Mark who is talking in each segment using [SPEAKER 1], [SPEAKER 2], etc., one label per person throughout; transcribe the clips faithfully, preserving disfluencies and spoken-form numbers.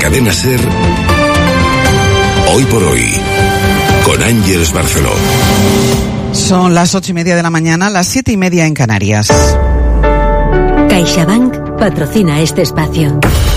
[SPEAKER 1] Cadena SER, Hoy por Hoy, con Ángeles Barceló.
[SPEAKER 2] Son las ocho y media de la mañana, las siete y media en Canarias.
[SPEAKER 3] CaixaBank patrocina este espacio.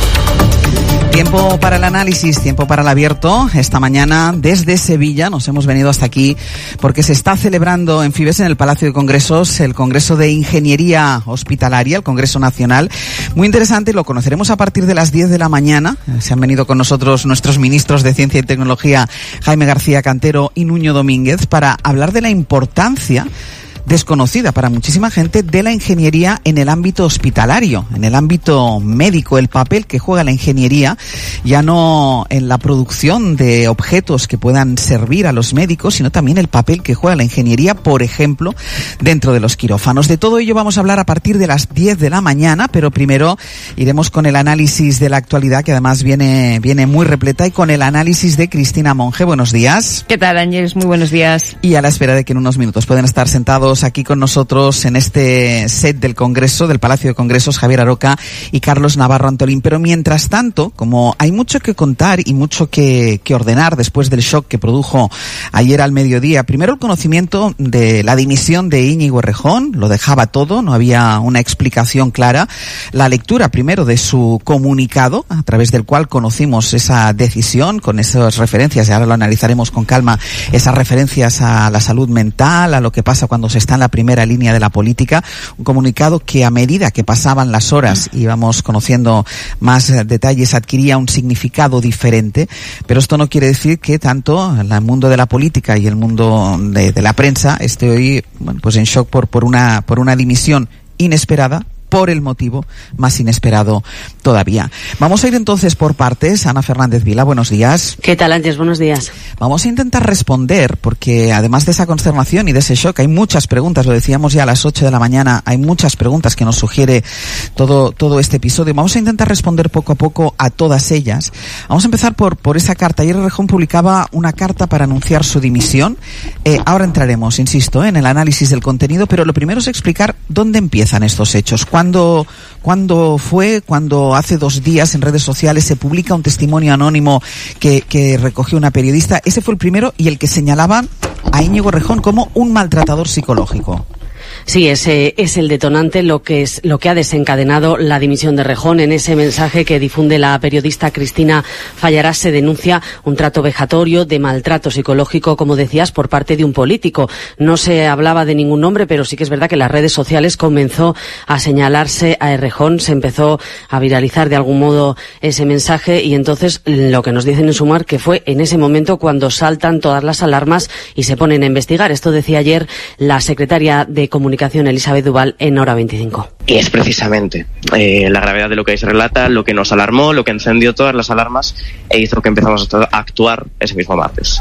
[SPEAKER 2] Tiempo para el análisis, tiempo para el abierto. Esta mañana desde Sevilla nos hemos venido hasta aquí porque se está celebrando en Fibes, en el Palacio de Congresos, el Congreso de Ingeniería Hospitalaria, el Congreso Nacional. Muy interesante, lo conoceremos a partir de las diez de la mañana. Se han venido con nosotros nuestros ministros de Ciencia y Tecnología, Jaime García Cantero y Nuño Domínguez, para hablar de la importancia desconocida para muchísima gente de la ingeniería en el ámbito hospitalario, en el ámbito médico, el papel que juega la ingeniería, ya no en la producción de objetos que puedan servir a los médicos, sino también el papel que juega la ingeniería, por ejemplo, dentro de los quirófanos. De todo ello vamos a hablar a partir de las diez de la mañana, pero primero iremos con el análisis de la actualidad, que además viene, viene muy repleta, y con el análisis de Cristina Monge. Buenos días.
[SPEAKER 4] ¿Qué tal, Ángeles? Muy buenos días.
[SPEAKER 2] Y a la espera de que en unos minutos puedan estar sentados aquí con nosotros en este set del Congreso, del Palacio de Congresos, Javier Aroca y Carlos Navarro Antolín. Pero mientras tanto, como hay mucho que contar y mucho que, que ordenar después del shock que produjo ayer al mediodía, primero el conocimiento de la dimisión de Íñigo Errejón, lo dejaba todo, no había una explicación clara. La lectura primero de su comunicado, a través del cual conocimos esa decisión, con esas referencias, y ahora lo analizaremos con calma, esas referencias a la salud mental, a lo que pasa cuando se está en la primera línea de la política. Un comunicado que, a medida que pasaban las horas y íbamos conociendo más detalles, adquiría un significado diferente. Pero esto no quiere decir que tanto el mundo de la política y el mundo de, de la prensa esté hoy, bueno, pues en shock por, por una, por una dimisión inesperada, por el motivo más inesperado todavía. Vamos a ir entonces por partes. Ana Fernández Vila, buenos días.
[SPEAKER 5] ¿Qué tal, Ángeles? Buenos días.
[SPEAKER 2] Vamos a intentar responder, porque además de esa consternación y de ese shock, hay muchas preguntas, lo decíamos ya a las ocho de la mañana, hay muchas preguntas que nos sugiere todo, todo este episodio. Vamos a intentar responder poco a poco a todas ellas. Vamos a empezar por, por esa carta. Ayer Errejón publicaba una carta para anunciar su dimisión. Eh, ahora entraremos, insisto, en el análisis del contenido, pero lo primero es explicar dónde empiezan estos hechos. ¿Cuándo, cuándo fue? Cuando hace dos días en redes sociales se publica un testimonio anónimo que, que recogió una periodista. Ese fue el primero y el que señalaba a Íñigo Errejón como un maltratador psicológico.
[SPEAKER 5] Sí, ese es el detonante, lo que es lo que ha desencadenado la dimisión de Errejón. En ese mensaje que difunde la periodista Cristina Fallarás se denuncia un trato vejatorio, de maltrato psicológico, como decías, por parte de un político. No se hablaba de ningún nombre, pero sí que es verdad que en las redes sociales comenzó a señalarse a Errejón, se empezó a viralizar de algún modo ese mensaje, y entonces lo que nos dicen en Sumar que fue en ese momento cuando saltan todas las alarmas y se ponen a investigar. Esto decía ayer la secretaria de Comunicación, Elizabeth Duval, en Hora veinticinco.
[SPEAKER 6] Y es precisamente eh, la gravedad de lo que ahí se relata lo que nos alarmó, lo que encendió todas las alarmas e hizo que empezamos a actuar ese mismo martes.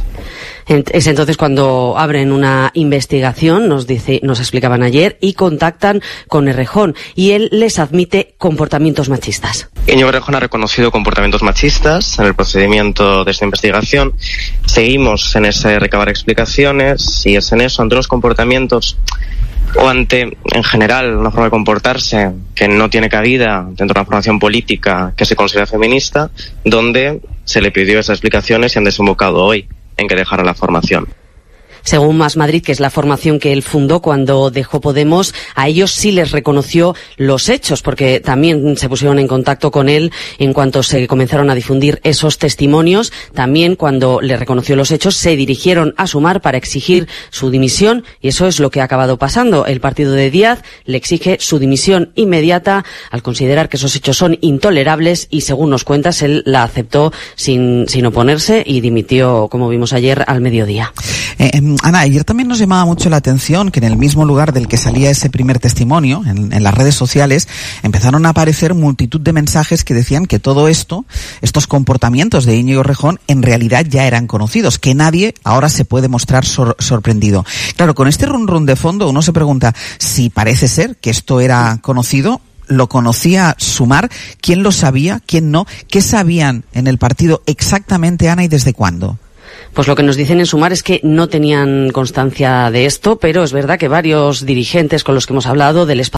[SPEAKER 5] Es entonces cuando abren una investigación, nos dice, nos explicaban ayer, y contactan con Errejón, y él les admite comportamientos machistas.
[SPEAKER 6] Íñigo Errejón ha reconocido comportamientos machistas en el procedimiento de esta investigación. Seguimos en ese recabar explicaciones, y es en eso, ante los comportamientos o ante, en general, una forma de comportarse que no tiene cabida dentro de una formación política que se considera feminista, donde se le pidió esas explicaciones y han desembocado hoy en que dejara la formación.
[SPEAKER 5] Según Más Madrid, que es la formación que él fundó cuando dejó Podemos, a ellos sí les reconoció los hechos, porque también se pusieron en contacto con él en cuanto se comenzaron a difundir esos testimonios. También, cuando le reconoció los hechos, se dirigieron a Sumar para exigir su dimisión, y eso es lo que ha acabado pasando. El partido de Díaz le exige su dimisión inmediata al considerar que esos hechos son intolerables, y según nos cuentas, él la aceptó sin, sin oponerse y dimitió, como vimos ayer, al mediodía.
[SPEAKER 2] Eh, Ana, ayer también nos llamaba mucho la atención que en el mismo lugar del que salía ese primer testimonio, en, en las redes sociales, empezaron a aparecer multitud de mensajes que decían que todo esto, estos comportamientos de Íñigo Errejón, en realidad ya eran conocidos, que nadie ahora se puede mostrar sor, sorprendido. Claro, con este run run de fondo uno se pregunta si parece ser que esto era conocido. ¿Lo conocía Sumar? ¿Quién lo sabía? ¿Quién no? ¿Qué sabían en el partido exactamente, Ana, y desde cuándo?
[SPEAKER 5] Pues lo que nos dicen en Sumar es que no tenían constancia de esto, pero es verdad que varios dirigentes con los que hemos hablado del espacio